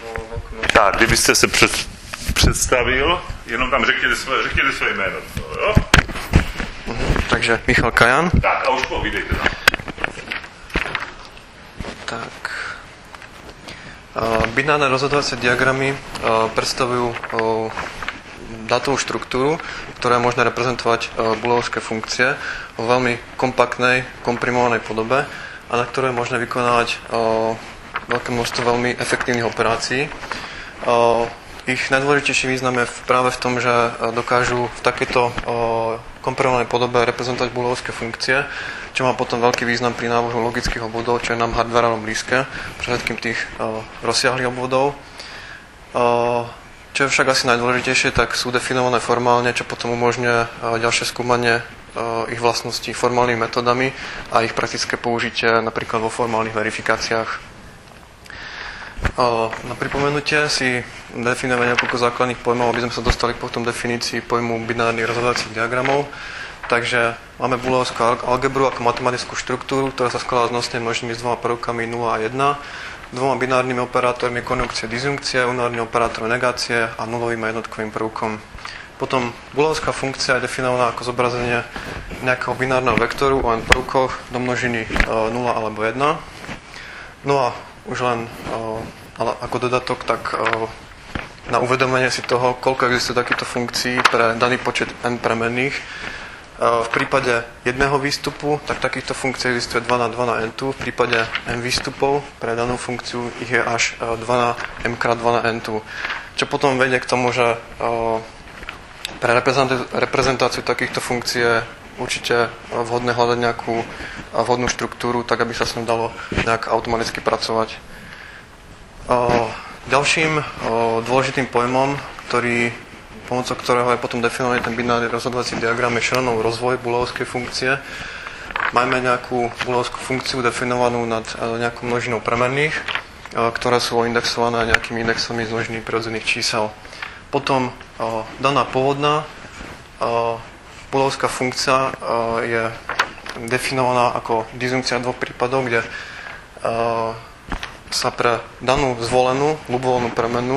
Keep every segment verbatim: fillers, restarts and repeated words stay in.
Tak, kdybyste se před, představil, jenom tam řekněte svoje, řekněte svoje jméno. Jo? Uh-huh. Takže Michal Kajan. Tak, a už povídejte nám. Tak. Uh, binárne rozhodovacie diagramy uh, predstavujú uh, dátovú štruktúru, ktorá je možné reprezentovať uh, booleovské funkcie vo veľmi kompaktnej, komprimovanej podobe a na ktoré je možné vykonávať uh, veľké množstvo veľmi efektívnych operácií. Uh, ich najdôležitejší význam je práve v tom, že uh, dokážu v takejto uh, komprimovanej podobe reprezentovať booleovské funkcie, čo má potom veľký význam pri návrhu logických obvodov, čo je nám hardwareom blízke, predovšetkým tých uh, rozsiahlých obvodov. Uh, čo je však asi najdôležitejšie, tak sú definované formálne, čo potom umožňuje uh, ďalšie skúmanie uh, ich vlastností formálnymi metodami a ich praktické použitie napríklad vo formálnych verifikáciách. Uh, na pripomenutie si definujeme niekoľko základných pojmov, aby sme sa dostali potom definícii pojmu binárnych rozhodovacích diagramov. Takže máme booleovskú algebru ako matematickú štruktúru, ktorá sa skladá z nosnej množiny s dvoma prvkami nula a jedna, dvoma binárnymi operátormi konjunkcie, disjunkcie, unárnym operátorom negácie a nulovým a jednotkovým prvkom. Potom booleovská funkcia je definovaná ako zobrazenie nejakého binárneho vektoru o n prvkoch do množiny nula alebo jedna. No a už len ale ako dodatok, tak na uvedomenie si toho, koľko existuje takýchto funkcií pre daný počet n premenných. V prípade jedného výstupu, tak takýchto funkcií existuje dva na dva na n tu. V prípade n výstupov pre danú funkciu ich je až dva na m krát dva na n tu. Čo potom vedie k tomu, že pre reprezentáciu takýchto funkcií je určite vhodné hľadať nejakú vhodnú štruktúru, tak aby sa s ním dalo nejak automaticky pracovať. Ďalším dôležitým pojmom, ktorý pomocou ktorého je potom definovaný ten binárny rozhodovací diagram, je Shannonov rozvoj booleovskej funkcie. Máme nejakú booleovskú funkciu definovanú nad nejakou množinou premenných, ktoré sú indexované nejakými indexami z množiny prirodzených čísel. Potom daná pôvodná booleovská funkcia je definovaná ako disjunkcia dvoch prípadov, kde sa pre danú zvolenú ľubovoľnú premenu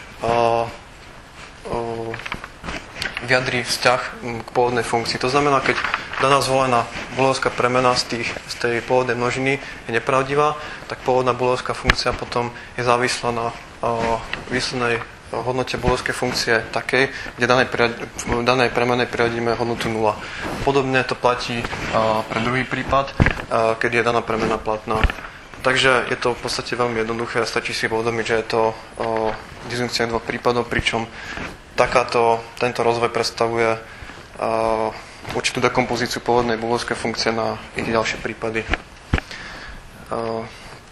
vyjadrí vzťah k pôvodnej funkcii. To znamená, keď daná zvolená booleovská premena z, tých, z tej pôvodnej množiny je nepravdivá, tak pôvodná booleovská funkcia potom je závislá na uh, výslednej hodnote booleovskej funkcie takej, kde danej, v danej premene priradíme hodnotu nula. Podobne to platí uh, pre druhý prípad, uh, keď je daná premena platná. Takže je to v podstate veľmi jednoduché a stačí si uvedomiť, že je to uh, disjunkcia dvoch prípadov, pričom takáto, tento rozvoj predstavuje uh, určitú dekompozíciu pôvodnej booleovskej funkcie na ich ďalšie prípady. Uh,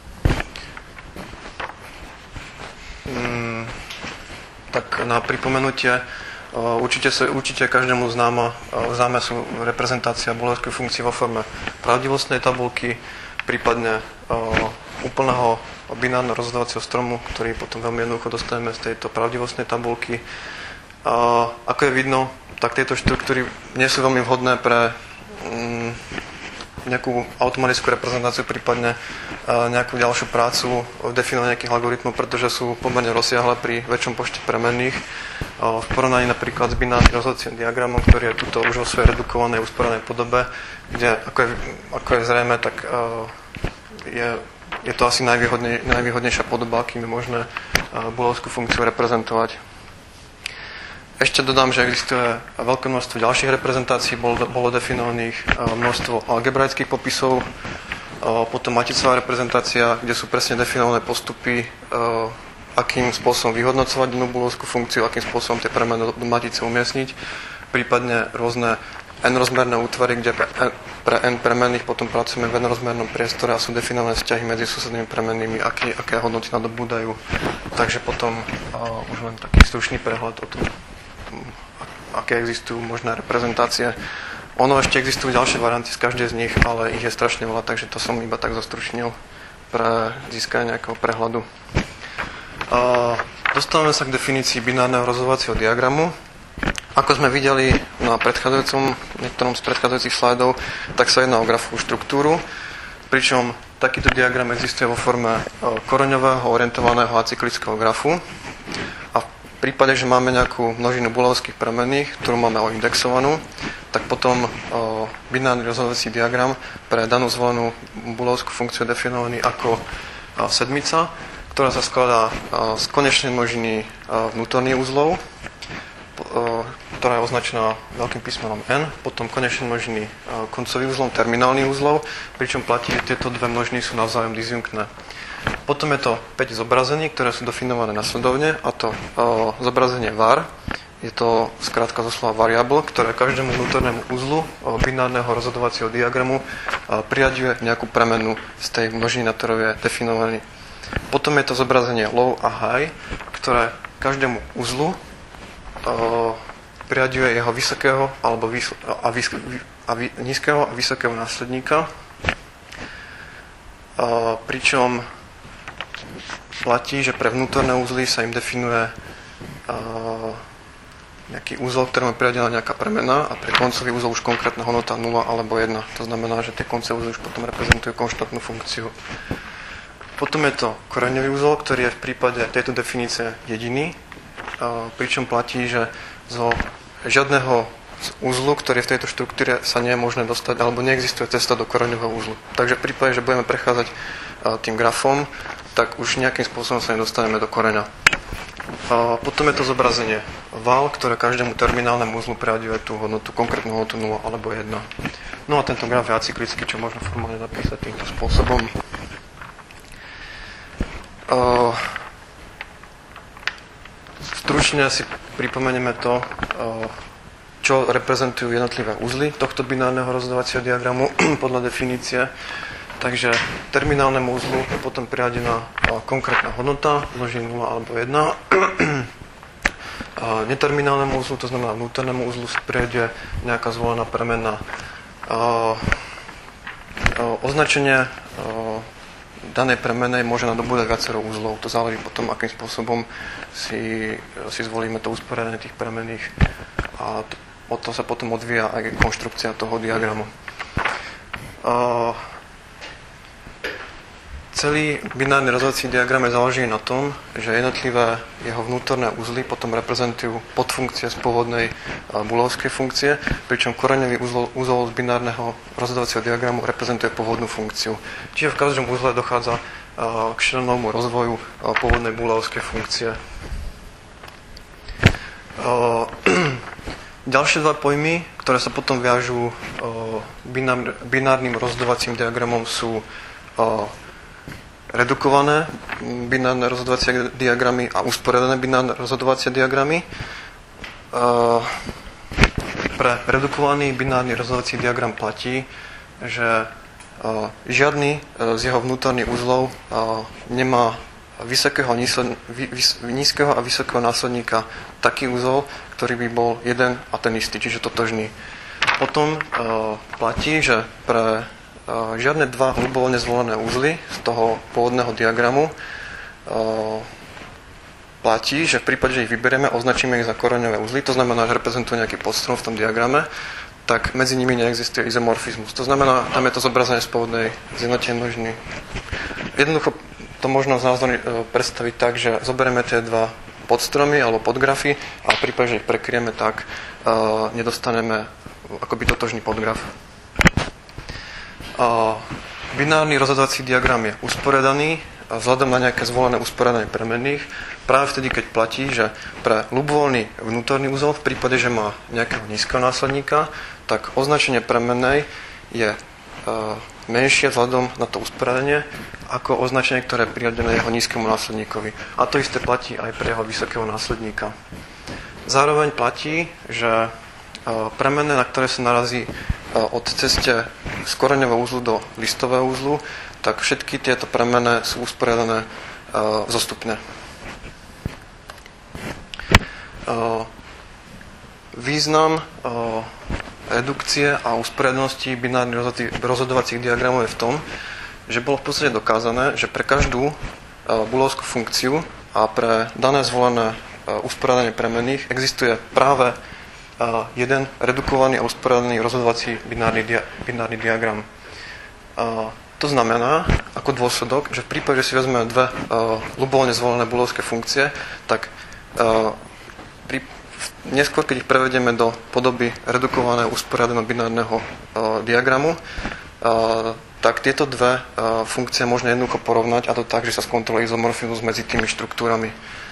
mm, tak na pripomenutie, uh, určite, sa, určite každému známa, uh, známe sú reprezentácia booleovskej funkcie vo forme pravdivostnej tabulky, prípadne uh, úplného binárneho rozhodovacieho stromu, ktorý potom veľmi jednoducho dostaneme z tejto pravdivostnej tabulky. Uh, ako je vidno, tak tieto štruktúry nie sú veľmi vhodné pre um, nejakú automatickú reprezentáciu, prípadne uh, nejakú ďalšiu prácu v definovaní nejakých algoritmov, pretože sú pomerne rozsiahle pri väčšom počte premenných. Uh, v porovnaní napríklad s binárnym rozhodovacím diagramom, ktorý je tuto už vo svojej redukovanej, usporenej podobe, kde, ako je, ako je zrejme, tak uh, je, je to asi najvýhodnej, najvýhodnejšia podoba, akým je možné uh, booleovskú funkciu reprezentovať. Ešte dodám, že existuje veľké množstvo ďalších reprezentácií, bolo, bolo definovaných uh, množstvo algebraických popisov, uh, potom maticová reprezentácia, kde sú presne definované postupy, uh, akým spôsobom vyhodnocovať danú booleovskú funkciu, akým spôsobom tie premeny do matice umiestniť, prípadne rôzne n-rozmerné útvary, kde pre n premenných potom pracujeme v n-rozmernom priestore a sú definované vzťahy medzi susednými premennými, aké, aké hodnoty nadobúdajú. Takže potom uh, už len taký stručný prehľad o tom, aké existujú možné reprezentácie. Ono ešte existujú ďalšie varianty z každej z nich, ale ich je strašne veľa, takže to som iba tak zostručnil pre získanie nejakého prehľadu. Uh, dostávame sa k definícii binárneho rozhodovacieho diagramu. Ako sme videli na predchádzajúcom, niektorom z predchádzajúcich slajdov, tak sa jedná o grafovú štruktúru, pričom takýto diagram existuje vo forme koreňového orientovaného acyklického grafu a v prípade, že máme nejakú množinu Booleovských premenných, ktorú máme oindexovanú, tak potom binárny rozhodovací diagram pre danú zvolenú Booleovskú funkciu je definovaný ako sedmica, ktorá sa skladá z konečnej množiny vnútorných uzlov, ktorá je označená veľkým písmenom N, potom konečné množiny koncových uzlov, terminálnych uzlov, pričom platí, že tieto dve množiny sú navzájom disjunktné. Potom je to päť zobrazení, ktoré sú definované nasledovne, a to zobrazenie var, je to skrátka zo slova variable, ktoré každému vnútornému uzlu binárneho rozhodovacieho diagramu priaďuje nejakú premenu z tej množiny, na ktorou je definovaný. Potom je to zobrazenie low a high, ktoré každému uzlu priaďuje jeho vysokého alebo vys- a, vys- a vy- nízkeho a vysokého následníka. A, pričom platí, že pre vnútorné uzly sa im definuje a, nejaký úzol, ktorému je priadená nejaká premena, a pre koncový úzol už konkrétna hodnota nula alebo jedna. To znamená, že tie koncové úzly už potom reprezentujú konštantnú funkciu. Potom je to koreňový úzol, ktorý je v prípade tejto definície jediný, a, pričom platí, že zo žiadneho uzlu, ktorý je v tejto štruktúre, sa nie je možné dostať, alebo neexistuje cesta do koreňového uzlu. Takže v prípade, že budeme prechádzať tým grafom, tak už nejakým spôsobom sa nedostaneme do koreňa. A potom je to zobrazenie val, ktoré každému terminálnemu uzlu priaďuje tú hodnotu, konkrétnu hodnotu nula alebo jedna. No a tento graf je acyklický, čo možno formálne napísať týmto spôsobom. A stručne si pripomenieme to, čo reprezentujú jednotlivé uzly tohto binárneho rozhodovacieho diagramu podľa definície. Takže terminálnemu uzlu je potom priadená konkrétna hodnota, množí nula alebo jedna. Neterminálnemu uzlu, to znamená vnútornému uzlu, sa priaďuje nejaká zvolená premena. Označenie danej premenej môže nadobúdať viacero uzlov. To záleží potom, akým spôsobom si, si zvolíme to usporiadanie tých premenných. A to, od toho sa potom odvíja aj konštrukcia toho diagramu. A celý binárny rozhodovací diagram je založený na tom, že jednotlivé jeho vnútorné uzly potom reprezentujú podfunkcie z pôvodnej Booleovskej funkcie, pričom koreňový uzol, uzol z binárneho rozhodovacieho diagramu reprezentuje pôvodnú funkciu. Čiže v každom uzle dochádza k šílenému rozvoju pôvodnej Booleovskej funkcie. Ďalšie dva pojmy, ktoré sa potom viažú binár, binárnym rozhodovacím diagramom, sú redukované binárne rozhodovacie diagramy a usporiadané binárne rozhodovacie diagramy. Pre redukovaný binárny rozhodovací diagram platí, že žiadny z jeho vnútorných uzlov nemá vysokého, nízkeho a vysokého následníka taký úzol, ktorý by bol jeden a ten istý, čiže totožný. Potom platí, že pre žiadne dva ľubovoľne zvolené uzly z toho pôvodného diagramu platí, že v prípade, že ich vyberieme, označíme ich za koreňové uzly, to znamená, že reprezentujú nejaký podstrom v tom diagrame, tak medzi nimi neexistuje izomorfizmus. To znamená, tam je to zobrazenie z pôvodnej zjednotenej množiny. Jednoducho to možno znázorne predstaviť tak, že zoberieme tie dva podstromy alebo podgrafy a v prípade, že ich prekryjeme, tak uh, nedostaneme akoby totožný podgraf. Uh, binárny rozhodovací diagram je usporiadaný vzhľadom na nejaké zvolené usporiadanie premenných práve vtedy, keď platí, že pre ľubovoľný vnútorný úzol v prípade, že má nejakého nízkeho následníka, tak označenie premennej je uh, menšie vzhľadom na to usporiadanie ako označenie, ktoré je priadené jeho nízkemu následníkovi. A to isté platí aj pre jeho vysokého následníka. Zároveň platí, že uh, premenné, na ktoré sa narazí od ceste z koreňového úzlu do listového úzlu, tak všetky tieto premenné sú usporiadané uh, zostupne. Uh, význam uh, redukcie a usporiadanosti binárnych rozhodovacích diagramov je v tom, že bolo v podstate dokázané, že pre každú uh, booleovskú funkciu a pre dané zvolené uh, usporiadanie premenných existuje práve jeden redukovaný a usporiadaný rozhodovací binárny, dia- binárny diagram. To znamená, ako dôsledok, že v prípade, že si vezmeme dve uh, ľubovoľne zvolené booleovské funkcie, tak uh, pri, neskôr, keď ich prevedieme do podoby redukovaného usporiadaného binárneho uh, diagramu, uh, tak tieto dve uh, funkcie možno jednoducho porovnať, a to tak, že sa skontroluje izomorfizmus medzi tými štruktúrami.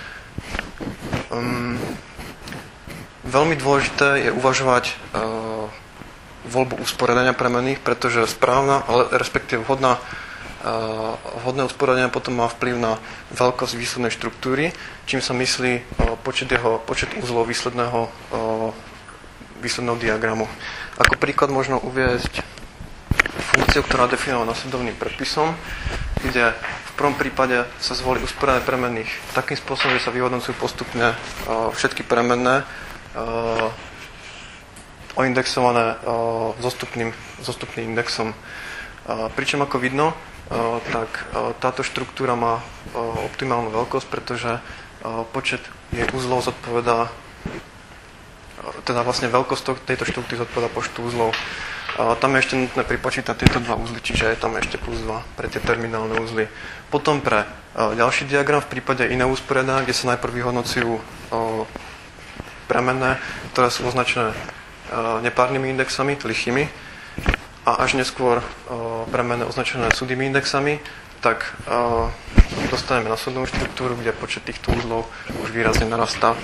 Um, veľmi dôležité je uvažovať uh, voľbu usporiadania premenných, pretože správna, ale respektíve vhodná, uh, vhodné usporiadanie potom má vplyv na veľkosť výslednej štruktúry, čím sa myslí uh, počet, jeho, počet uzlov výsledného, uh, výsledného diagramu. Ako príklad možno uviesť funkciu, ktorá je definovaná nasledovným predpisom, kde v prvom prípade sa zvolí usporiadanie premenných takým spôsobom, že sa vyhodnocujú postupne uh, všetky premenné uh, oindexované uh, zostupným, zostupným indexom. Uh, pričom ako vidno, uh, tak uh, táto štruktúra má uh, optimálnu veľkosť, pretože uh, počet jej uzlov zodpovedá, uh, teda vlastne veľkosť tejto štruktúry zodpovedá počtu uzlov. Uh, tam je ešte nutné pripočítať tieto dva uzly, čiže je tam ešte plus dva pre tie terminálne uzly. Potom pre uh, ďalší diagram v prípade iného usporiadania, kde sa najprv vyhodnocujú uh, premenné, ktoré sú označené nepárnymi indexami, lichými, a až neskôr uh, premenné označené súdnymi indexami, tak uh, dostaneme následnú štruktúru, kde počet týchto uzlov už výrazne narastá.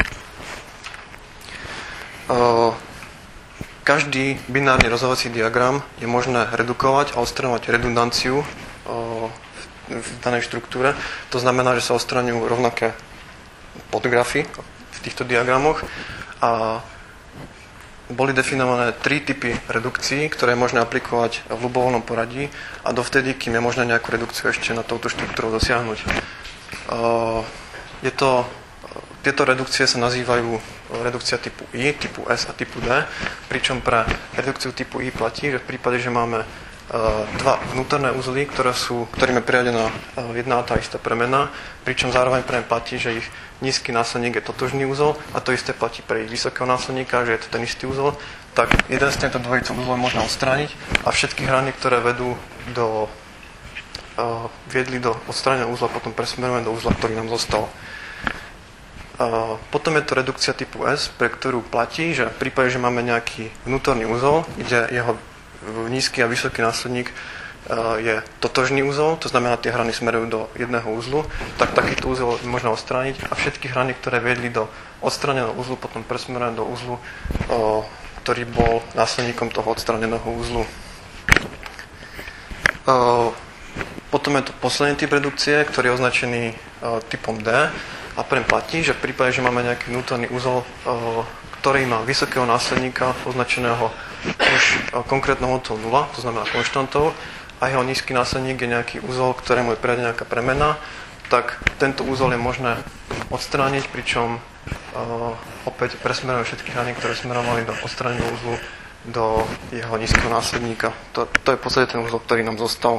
Uh, každý binárny rozhodovací diagram je možné redukovať a odstraňovať redundanciu uh, v, v danej štruktúre. To znamená, že sa odstraňujú rovnaké podgrafy v týchto diagramoch a boli definované tri typy redukcií, ktoré je možné aplikovať v ľubovoľnom poradí a dovtedy, kým je možné nejakú redukciu ešte na touto štruktúru dosiahnuť. Je to, tieto redukcie sa nazývajú redukcia typu I, typu S a typu D, pričom pre redukciu typu I platí, že v prípade, že máme dva vnútorné uzly, ktoré sú, ktorým je priradená jedna a tá istá premena, pričom zároveň pre ne platí, že ich nízky následník je totožný uzol a to isté platí pre ich vysokého následníka, že je to ten istý uzol, tak jeden z týchto dvojicu uzlov možno odstrániť a všetky hrany, ktoré vedú do, uh, viedli do odstráneného uzla, potom presmerujeme do uzla, ktorý nám zostal. Uh, potom je to redukcia typu S, pre ktorú platí, že v prípade, že máme nejaký vnútorný uzol, kde jeho nízky a vysoký následník je totožný uzol, to znamená, tie hrany smerujú do jedného uzlu, tak takýto uzol možno odstrániť a všetky hrany, ktoré viedli do odstraneného uzlu, potom presmerujeme do uzlu, ktorý bol následníkom toho odstraneného uzlu. Potom je to posledný typ redukcie, ktorý je označený typom D a pre platí, že v prípade, že máme nejaký vnútorný uzol, ktorý má vysokého následníka označeného už konkrétnou hodnotou nula, to znamená konštantou, a jeho nízky následník je nejaký úzol, ktorému je priradená nejaká premena, tak tento úzol je možné odstrániť, pričom uh, opäť presmerujeme všetky hrany, ktoré smerovali do odstráneného úzlu do jeho nízkeho následníka. To, to je v podstate ten úzol, ktorý nám zostal.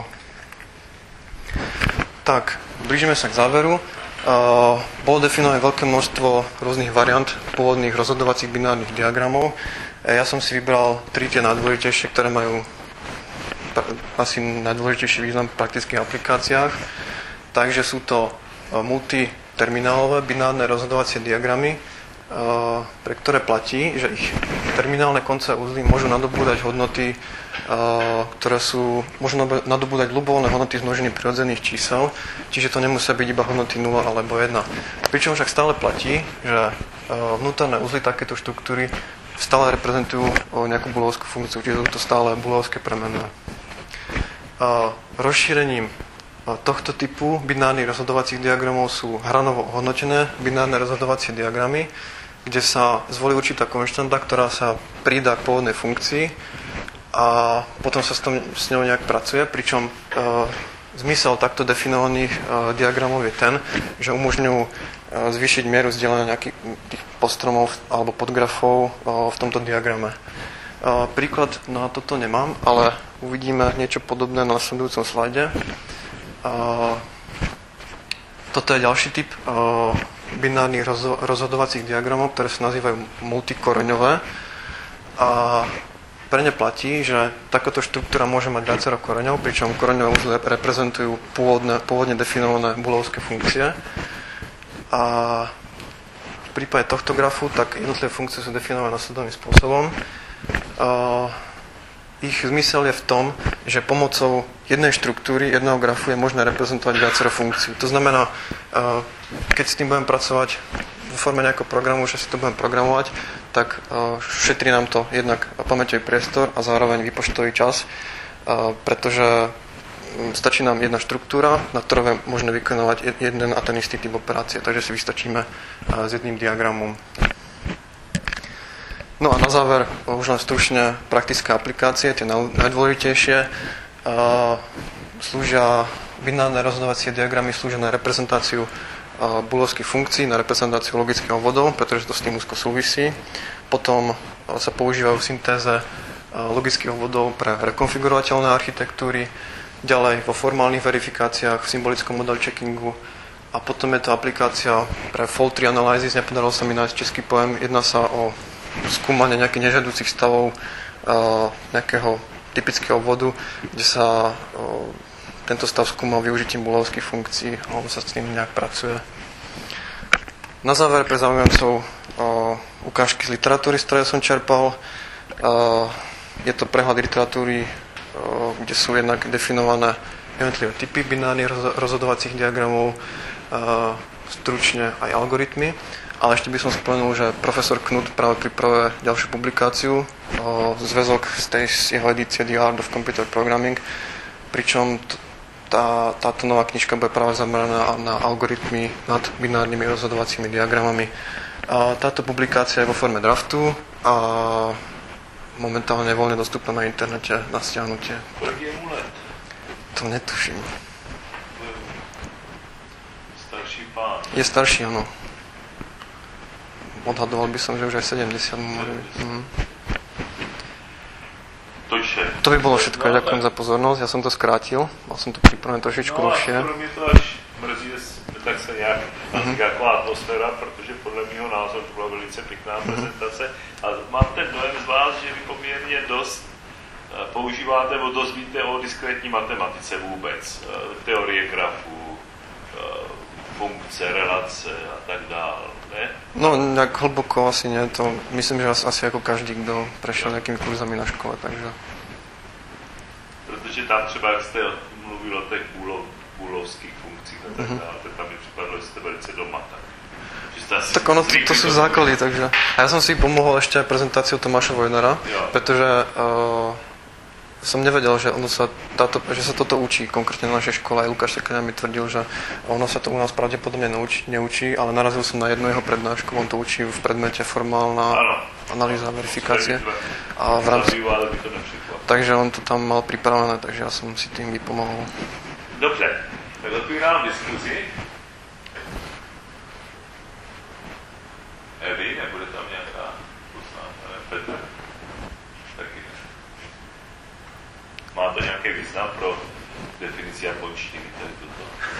Tak, blížime sa k záveru. Uh, bolo definované veľké množstvo rôznych variant pôvodných rozhodovacích binárnych diagramov. Ja som si vybral tri tie najdôležitejšie, ktoré majú asi najdôležitejší význam v praktických aplikáciách. Takže sú to multiterminálové binárne rozhodovacie diagramy, pre ktoré platí, že ich terminálne konce uzly môžu nadobúdať hodnoty, ktoré sú, môžu nadobúdať ľubovoľné hodnoty z množiny prirodzených čísel, čiže to nemusia byť iba hodnoty nula alebo jedna. Pričom však stále platí, že vnútorné uzly takéto štruktúry stále reprezentujú nejakú booleovskú funkciu, čiže sú to stále booleovské premenné. Rozšírením tohto typu binárnych rozhodovacích diagramov sú hranovo hodnotené binárne rozhodovacie diagramy, kde sa zvolí určitá konštanta, ktorá sa pridá k pôvodnej funkcii a potom sa s, tom, s ňou nejak pracuje, pričom e, zmysel takto definovaných e, diagramov je ten, že umožňujú e, zvýšiť mieru zdieľania nejakých tých postromov alebo podgrafov e, v tomto diagrame. E, príklad na toto nemám, ale uvidíme niečo podobné na nasledujúcom slajde. Uh, toto je ďalší typ uh, binárnych rozho- rozhodovacích diagramov, ktoré sa nazývajú multikoreňové. A pre ne platí, že takáto štruktúra môže mať viacero koreňov, pričom koreňové uzly reprezentujú pôvodne, pôvodne definované booleovské funkcie. A v prípade tohto grafu, tak jednotlivé funkcie sú definované nasledovným spôsobom. Uh, ich zmysel je v tom, že pomocou jednej štruktúry, jedného grafu je možné reprezentovať viacero funkcií. To znamená, uh, keď s tým budem pracovať vo forme nejakého programu, že si to budem programovať, tak uh, šetrí nám to jednak pamäťový priestor a zároveň výpočtový čas, uh, pretože stačí nám jedna štruktúra, na ktorej je možné vykonávať jeden a ten istý typ operácie, takže si vystačíme uh, s jedným diagramom. No a na záver už len stručne praktické aplikácie, tie najdôležitejšie. Uh, slúžia binárne rozhodovacie diagramy, slúžia na reprezentáciu uh, booleovských funkcií, na reprezentáciu logických obvodov, pretože to s tým úzko súvisí. Potom uh, sa používajú v syntéze uh, logických obvodov pre rekonfigurovateľné architektúry, ďalej vo formálnych verifikáciách, v symbolickom model checkingu a potom je to aplikácia pre fault tree analysis, nepodarilo sa mi nájsť český pojem, jedná sa o skúmanie nejakých nežiaducich stavov uh, nejakého typického obvodu, kde sa uh, tento stav skúma využitím booleovských funkcií alebo sa s tým nejak pracuje. Na záver pre zaujímavcov uh, ukážky z literatúry, z ktorej som čerpal. Uh, je to prehľad literatúry, uh, kde sú jednak definované jednotlivé typy binárnych rozhodovacích diagramov, uh, stručne aj algoritmy. Ale ešte by som spomenul, že profesor Knut práve pripravuje ďalšiu publikáciu, o, zväzok z, tej, z jeho edície The Art of Computer Programming, pričom t- tá, táto nová knižka bude práve zameraná na algoritmy nad binárnymi rozhodovacími diagramami. A táto publikácia je vo forme draftu a momentálne je voľne dostupná na internete na stiahnutie. Koľko je mu let? To netuším. Starší pán. Je starší, áno. Odhadoval by som, že už aj sedemdesiat môže byť. Mhm. To je. To by bolo všetko. No, ďakujem za pozornosť. Ja som to skrátil. Mal som to pripravené trošičku no, dlhšie. No a mě to až mrzí, tak se nějak mm-hmm. taková atmosféra, protože podle mého názoru to byla velice pěkná prezentace. A mám ten dojem z vás, že vy poměrně dost používáte, nebo dost víte o diskrétní matematice vůbec. Teorie grafů, funkce, relace a tak dále, ne? No, nejak hlboko asi nie. To myslím, že asi ako každý, kto prešiel nejakými kurzami na škole, takže... Protože tam třeba, jak jste mluvil o těch booleovských funkcích a tak dále, mm-hmm. tam mi připadlo, že jste velice doma, tak... Tak ono, to, to sú základy, takže... A ja som si pomohol ešte aj prezentáciou Tomáša Vojnara, pretože uh, som nevedel, že, ono sa táto, že sa toto učí konkrétne na našej škole. Aj Lukáš Trkania mi tvrdil, že ono sa to u nás pravdepodobne neučí, neučí, ale narazil som na jednu jeho prednášku, on to učí v predmete formálna analýza a verifikácie. A v rámci... Takže on to tam mal pripravené, takže ja som si tým vypomohol. Dobře, tak otvírám diskuzi. Evi, nebude tam nějaká poznámka, ne? Petr? Taky ne. Má to nějaký význam pro definici japonštiny, tady toto?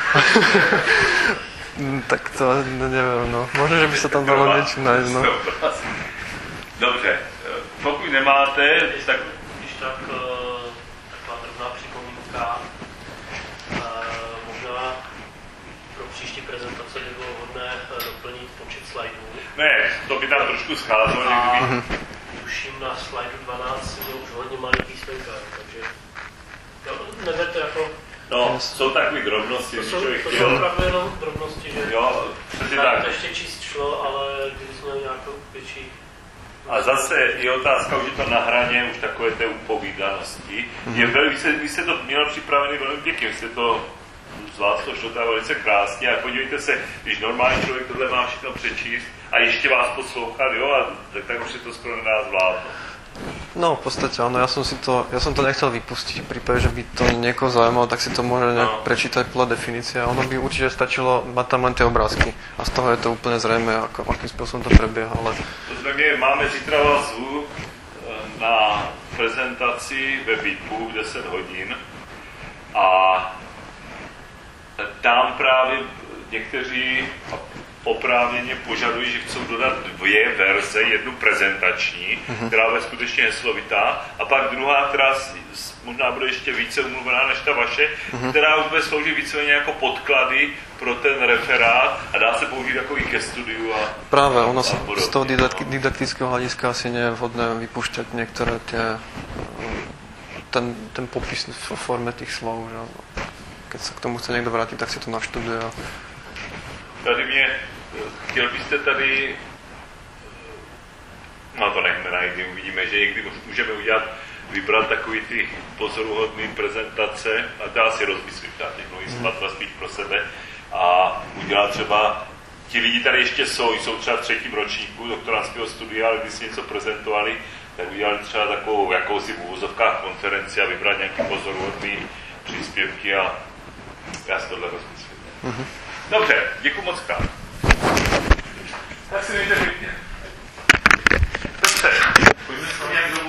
Tak to neviem, no. Možno, že by sa tam dalo niečo nájsť, no. Dobře, pokud nemáte, tak... Když tak taková drobná připomínka, možná pro příští prezentace by bylo vhodné doplnit počet slajdů. Ne, to by tam trošku scházelo někdy. Tuším na slajdu dvanáct je už hodně malý písmenka, takže no, neberte jako... No, jsou takové drobnosti, to jsou, člověk to chtěl... jsou opravdu jenom drobnosti, že jo, přesně tak. To ještě číst šlo, ale kdyby jsme měli nějakou větší... A zase je otázka, už je to na hraně už takové té upovídanosti. Mm-hmm. Je velmi, vy, jste, vy jste to měl připravený velmi pěkně, jste to z vás to šlo teda velice krásně a podívejte se, když normální člověk tohle má všechno přečíst a ještě vás poslouchat, jo, a tak, tak už se to skoro nedá zvládnout. No, v podstate áno, ja som si to, ja som to nechcel vypustiť, v prípade, že by to niekoho zaujímalo, tak si to môže nejak no. prečítať podľa definície a ono by určite stačilo mať tam len tie obrázky a z toho je to úplne zrejme, ako, akým spôsobom to prebieha, ale... To znamená, máme zítra vás zvu na prezentaci ve Bitbu v deset hodin a tam právě někteří oprávněně požadují, že chcou dodat dvě verze, jednu prezentační, mm-hmm. která bude skutečně heslovitá, a pak druhá, která možná bude ještě více umluvená než ta vaše, mm-hmm. která už bude sloužit víceméně jako podklady pro ten referát a dá se použít jako i ke studiu. A, Práve, ono sa z toho didaktického hľadiska asi nie je vhodné vypúšťať niektoré tie, ten, ten popis v forme tých slov. Že? Keď sa k tomu chce niekto vrátiť, tak si to naštuduje. Tady mě, chtěl byste tady, no to nechme najít, uvidíme, že někdy můžeme udělat, vybrat takový ty pozoruhodný prezentace, a to asi rozmyslím, já teď mluvím mm. spíš pro sebe, a udělat třeba, ti lidi tady ještě jsou, jsou třeba v třetím ročníku doktorantského studia, ale když si něco prezentovali, tak udělali třeba takovou jakousi v uvozovkách konferenci a vybrat nějaký pozoruhodný příspěvky a já si tohle rozmyslím. Mm-hmm. Dobře, děkuji moc krát. Tak si mějte pěkně. Dobře, pojďme se nějak